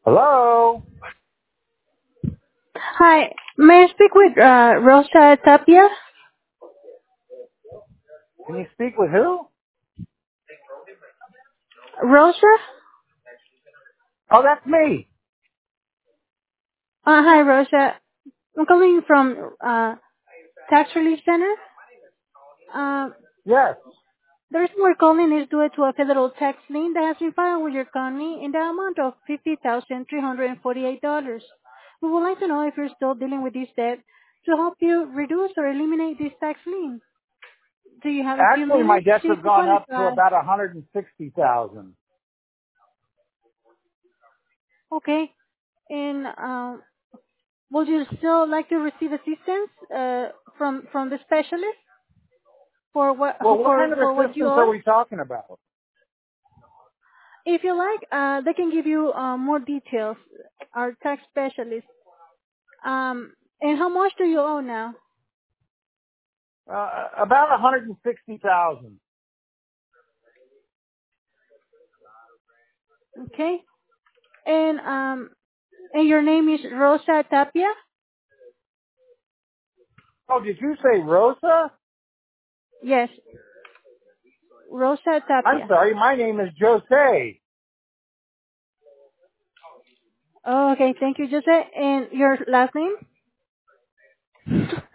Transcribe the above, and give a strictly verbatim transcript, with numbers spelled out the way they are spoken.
Hello? Hi, may I speak with uh, Rosa Tapia? Can you speak with who? Rosa? Oh, that's me. Uh, hi, Rosa. I'm calling from uh, Tax Relief Center. Uh, Yes. the reason we're calling is due to a federal tax lien that has been filed with your county in the amount of fifty thousand three hundred forty-eight dollars. We would like to know if you're still dealing with this debt to help you reduce or eliminate this tax lien. Do you have a few Actually, my minutes to debts see if have you gone up to qualify? about one hundred sixty thousand. Okay. And um, would you still like to receive assistance uh, from from the specialist for what Well, what for kind of for what you assistance are owe? we talking about? If you like, uh, they can give you uh, more details. Our tax specialist. Um, and how much do you owe now? Uh, about one hundred sixty thousand. Okay. And um, and your name is Rosa Tapia. Oh, did you say Rosa? Yes, Rosa I'm Tapia. sorry, my name is Jose. Oh, okay. Thank you, Jose. And your last name?